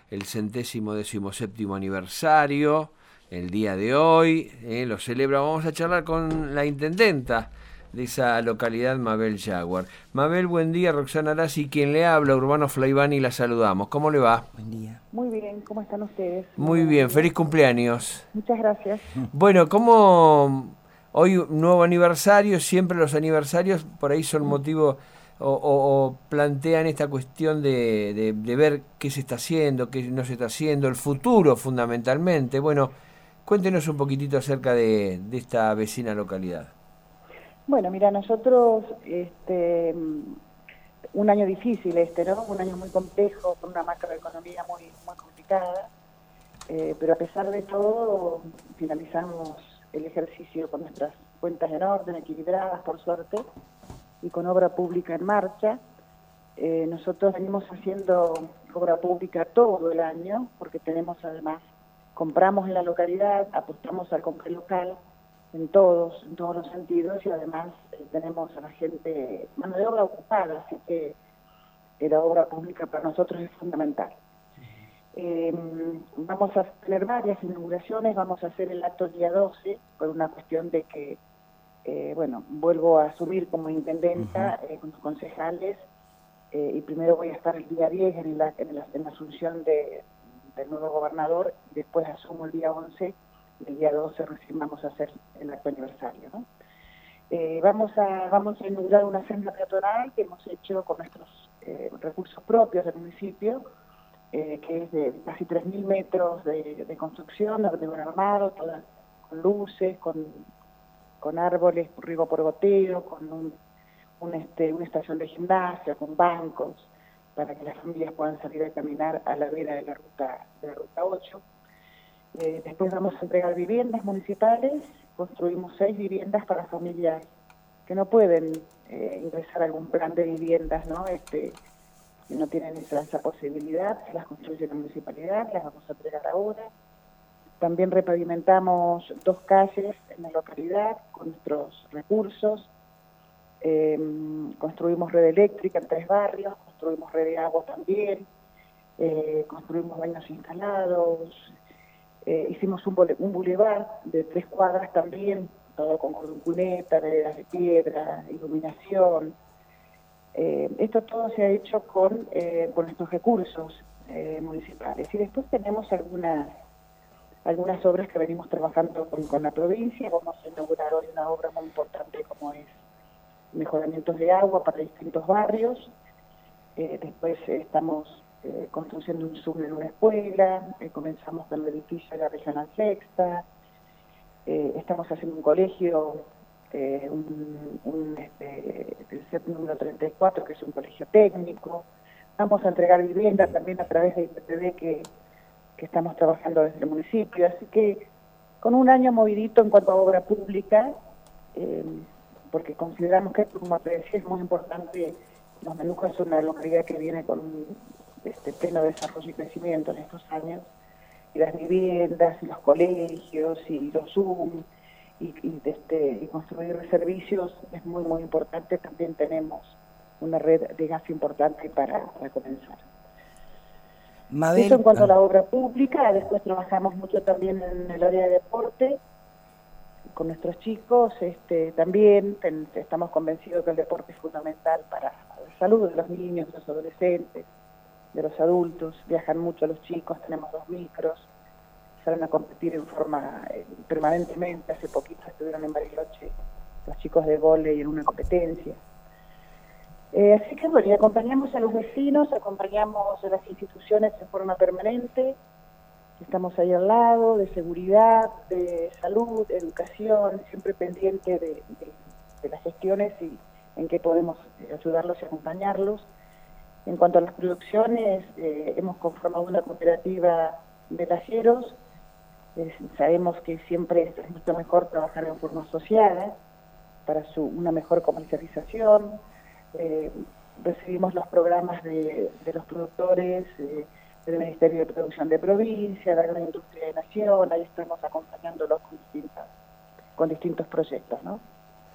el 117º aniversario, el día de hoy, lo celebra. Vamos a charlar con la intendenta de esa localidad, Mabel Jaguar. Mabel, buen día. Roxana Arasi, quien le habla, Urbano Flaivani, la saludamos. ¿Cómo le va? Buen día. Muy bien, ¿cómo están ustedes? Muy bien, feliz cumpleaños. Muchas gracias. Bueno, ¿cómo hoy un nuevo aniversario? Siempre los aniversarios por ahí son motivo o plantean esta cuestión de ver qué se está haciendo, qué no se está haciendo, el futuro fundamentalmente. Bueno, cuéntenos un poquitito acerca de esta vecina localidad. Bueno, mira, nosotros, un año difícil ¿no? Un año muy complejo, con una macroeconomía muy complicada, pero a pesar de todo, finalizamos el ejercicio con nuestras cuentas en orden, equilibradas, por suerte, y con obra pública en marcha. Nosotros venimos haciendo obra pública todo el año, porque tenemos además, compramos en la localidad, apostamos al compra local, en todos los sentidos, y además tenemos a la gente, mano de obra ocupada, así que la obra pública para nosotros es fundamental. Vamos a tener varias inauguraciones, vamos a hacer el acto el día 12, por una cuestión de que, vuelvo a asumir como intendenta con los concejales, y primero voy a estar el día 10 en la asunción del nuevo gobernador, después asumo el día 11, el día 12 recién vamos a hacer el acto aniversario, ¿no? Vamos a inaugurar una senda peatonal que hemos hecho con nuestros recursos propios del municipio, que es de casi 3.000 metros de construcción, de armado, toda con luces, con árboles, riego por goteo, con una estación de gimnasia, con bancos, para que las familias puedan salir a caminar a la vera de la ruta 8. Después vamos a entregar viviendas municipales, construimos 6 viviendas para familias que no pueden ingresar a algún plan de viviendas, ¿no? Que no tienen esa posibilidad, se las construye la municipalidad, las vamos a entregar ahora. También repavimentamos 2 calles en la localidad con nuestros recursos, construimos red eléctrica en 3 barrios, construimos red de agua también, construimos baños instalados. Hicimos un bulevar de 3 cuadras también, todo con cuneta, veredas de piedra, iluminación. Esto todo se ha hecho con nuestros recursos municipales. Y después tenemos algunas obras que venimos trabajando con la provincia. Vamos a inaugurar hoy una obra muy importante como es mejoramientos de agua para distintos barrios. Después estamos construyendo un sur de una escuela, comenzamos con el edificio de la Regional Sexta, estamos haciendo un colegio, el CEP número 34, que es un colegio técnico. Vamos a entregar vivienda también a través de IPTV que estamos trabajando desde el municipio, así que con un año movidito en cuanto a obra pública, porque consideramos que, como te decía, es muy importante. Los Menujas es una localidad que viene con un pleno desarrollo y crecimiento en estos años, y las viviendas, y los colegios, y los Zoom, y construir servicios es muy importante. También tenemos una red de gas importante para comenzar. Mabel, eso en cuanto a la obra pública. Después trabajamos mucho también en el área de deporte, con nuestros chicos, también estamos convencidos que el deporte es fundamental para la salud de los niños, de los adolescentes, de los adultos. Viajan mucho los chicos, tenemos 2 micros, salen a competir en forma permanentemente. Hace poquito estuvieron en Bariloche los chicos de vóley en una competencia. Así que bueno, y acompañamos a los vecinos, acompañamos a las instituciones en forma permanente. Estamos ahí al lado, de seguridad, de salud, educación, siempre pendiente de las gestiones y en qué podemos ayudarlos y acompañarlos. En cuanto a las producciones, hemos conformado una cooperativa de layeros. Sabemos que siempre es mucho mejor trabajar en forma asociada para una mejor comercialización. Recibimos los programas de los productores, del Ministerio de Producción de Provincia, de la Industria de Nación. Ahí estamos acompañándolos con distintos proyectos, ¿no?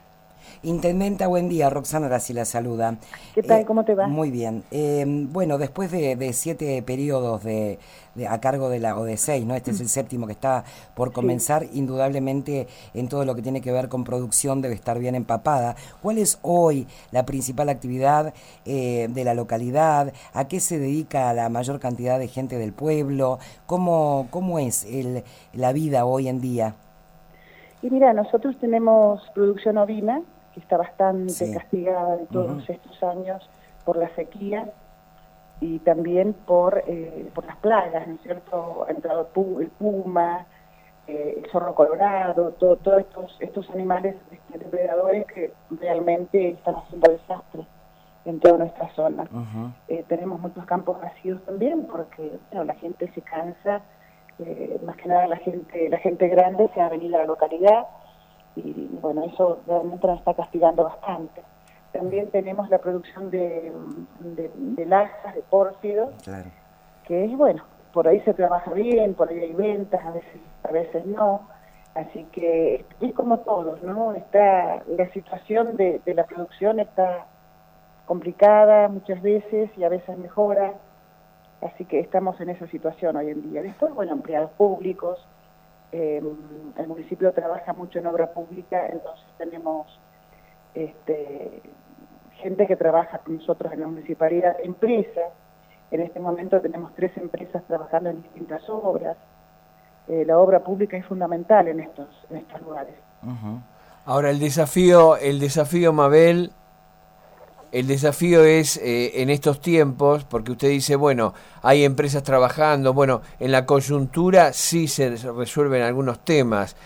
Intendenta, buen día. Roxana Arasi la saluda. ¿Qué tal? ¿Cómo te va? Muy bien. Bueno, después de 7 periodos a cargo de la, o de 6, ¿no? Este es el séptimo que está por comenzar, sí. Indudablemente en todo lo que tiene que ver con producción debe estar bien empapada. ¿Cuál es hoy la principal actividad de la localidad? ¿A qué se dedica la mayor cantidad de gente del pueblo? ¿Cómo es la vida hoy en día? Y mira, nosotros tenemos producción ovina, que está bastante Sí. castigada de todos estos años por la sequía y también por las plagas, ¿no es cierto? Ha entrado el puma, el zorro colorado, todos estos animales depredadores que realmente están haciendo desastres en toda nuestra zona. Tenemos muchos campos vacíos también porque bueno, la gente se cansa. Más que nada la gente grande se ha venido a la localidad y bueno, eso realmente nos está castigando bastante. También tenemos la producción de lajas, de pórfidos, claro. Que es bueno, por ahí se trabaja bien, por ahí hay ventas, a veces no, así que es como todos, ¿no? La situación de la producción está complicada muchas veces y a veces mejora. Así que estamos en esa situación hoy en día. Después, bueno, empleados públicos, el municipio trabaja mucho en obra pública, entonces tenemos gente que trabaja con nosotros en la municipalidad, empresas. En este momento tenemos 3 empresas trabajando en distintas obras. La obra pública es fundamental en estos lugares. Ahora, el desafío, Mabel... El desafío es en estos tiempos, porque usted dice, bueno, hay empresas trabajando, bueno, en la coyuntura sí se resuelven algunos temas.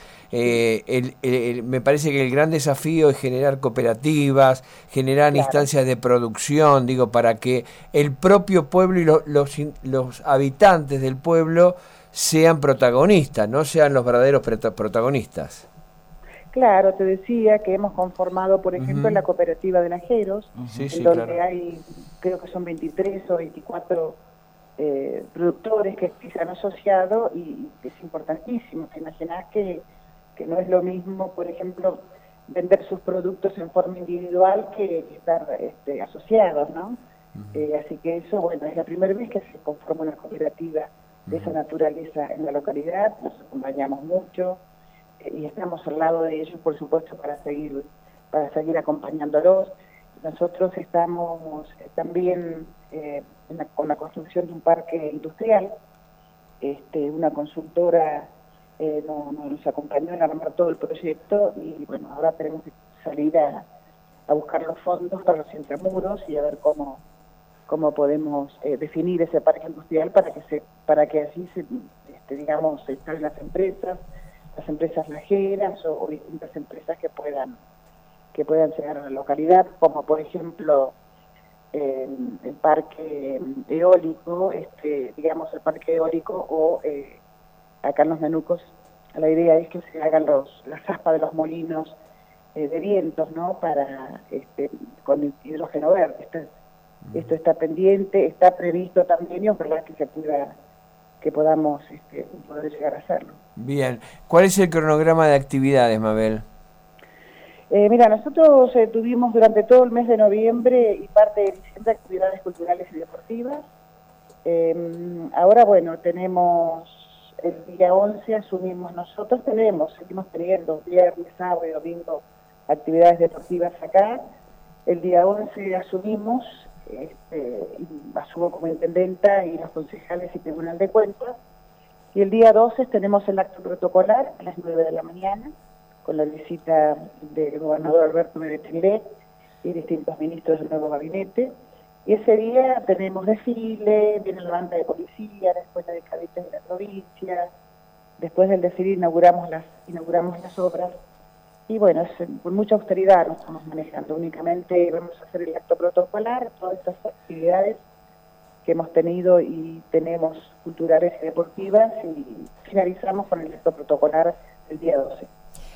Me parece que el gran desafío es generar cooperativas, generar instancias de producción, digo, para que el propio pueblo y los habitantes del pueblo sean protagonistas, no sean los verdaderos protagonistas. Claro, te decía que hemos conformado, por ejemplo, la cooperativa de najeros, en donde hay, creo que son 23 o 24 productores que se han asociado y es importantísimo. Te imaginás que no es lo mismo, por ejemplo, vender sus productos en forma individual que estar asociados, ¿no? Así que eso, bueno, es la primera vez que se conforma una cooperativa de esa naturaleza en la localidad, nos acompañamos mucho. Y estamos al lado de ellos, por supuesto, para seguir acompañándolos. Nosotros estamos también con la construcción de un parque industrial. Una consultora nos acompañó en armar todo el proyecto y bueno, ahora tenemos que salir a buscar los fondos para los intramuros y a ver cómo podemos definir ese parque industrial para que así digamos, se instalen las empresas lajeras o distintas empresas que puedan llegar a la localidad, como por ejemplo el parque eólico, digamos el parque eólico o acá en los Menucos la idea es que se hagan las aspas de los molinos de vientos, ¿no? Para con hidrógeno verde. Esto está pendiente, está previsto también y ojalá que podamos poder llegar a hacerlo. Bien. ¿Cuál es el cronograma de actividades, Mabel? Mira, nosotros tuvimos durante todo el mes de noviembre y parte de diciembre actividades culturales y deportivas. Ahora, bueno, tenemos el día 11, asumimos nosotros, seguimos teniendo viernes, sábado y domingo actividades deportivas acá. El día 11 asumimos, asumo como intendenta y los concejales y tribunal de cuentas. Y el día 12 tenemos el acto protocolar a las 9 de la mañana, con la visita del gobernador Alberto Meretinlet y distintos ministros del nuevo gabinete. Y ese día tenemos desfile, viene la banda de policía, después la de cadetes de la provincia, después del desfile inauguramos las obras. Y bueno, con mucha austeridad nos estamos manejando. Únicamente vamos a hacer el acto protocolar, todas estas actividades que hemos tenido y tenemos culturales y deportivas y finalizamos con el acto protocolar el día 12.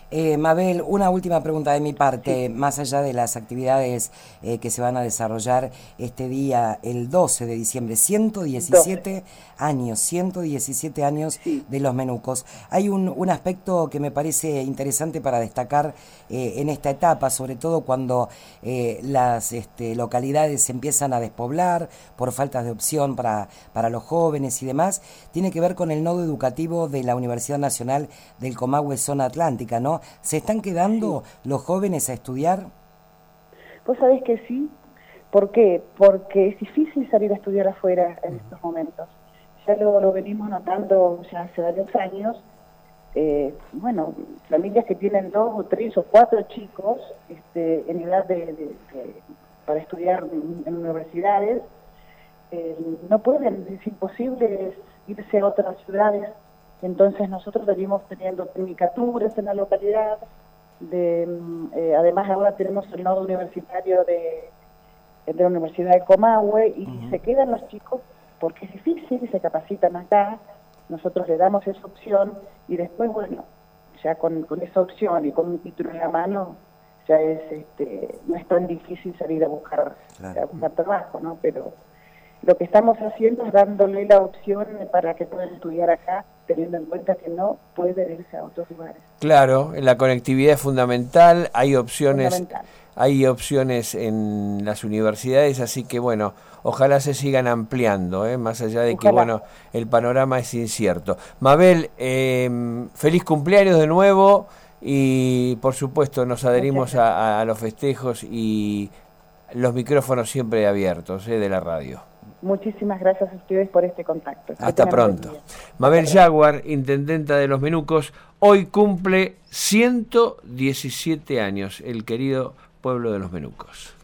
Mabel, una última pregunta de mi parte, más allá de las actividades que se van a desarrollar este día, el 12 de diciembre, 117 años Sí. de los Menucos. Hay un aspecto que me parece interesante para destacar en esta etapa, sobre todo cuando las localidades se empiezan a despoblar por faltas de opción para los jóvenes y demás, tiene que ver con el nodo educativo de la Universidad Nacional del Comahue Zona Atlántica, ¿no? ¿Se están quedando los jóvenes a estudiar? Vos sabés que sí. ¿Por qué? Porque es difícil salir a estudiar afuera en estos momentos. Ya lo venimos notando ya hace varios años. Bueno, familias que tienen 2 o 3 o 4 chicos en edad para estudiar en universidades, no pueden, es imposible irse a otras ciudades. Entonces nosotros venimos teniendo tecnicaturas en la localidad, además ahora tenemos el nodo universitario de la Universidad de Comahue y se quedan los chicos porque es difícil y se capacitan acá. Nosotros le damos esa opción y después, bueno, ya con esa opción y con un título en la mano, ya no es tan difícil salir a buscar trabajo, ¿no? Pero lo que estamos haciendo es dándole la opción para que puedan estudiar acá, teniendo en cuenta que no pueden irse a otros lugares. Claro, la conectividad es fundamental, hay opciones en las universidades, así que bueno, ojalá se sigan ampliando, más allá de que bueno, el panorama es incierto. Mabel, feliz cumpleaños de nuevo y por supuesto nos adherimos a los festejos y los micrófonos siempre abiertos de la radio. Muchísimas gracias a ustedes por este contacto. Hasta pronto. Mabel Jaguar, intendenta de Los Menucos, hoy cumple 117 años, el querido pueblo de Los Menucos.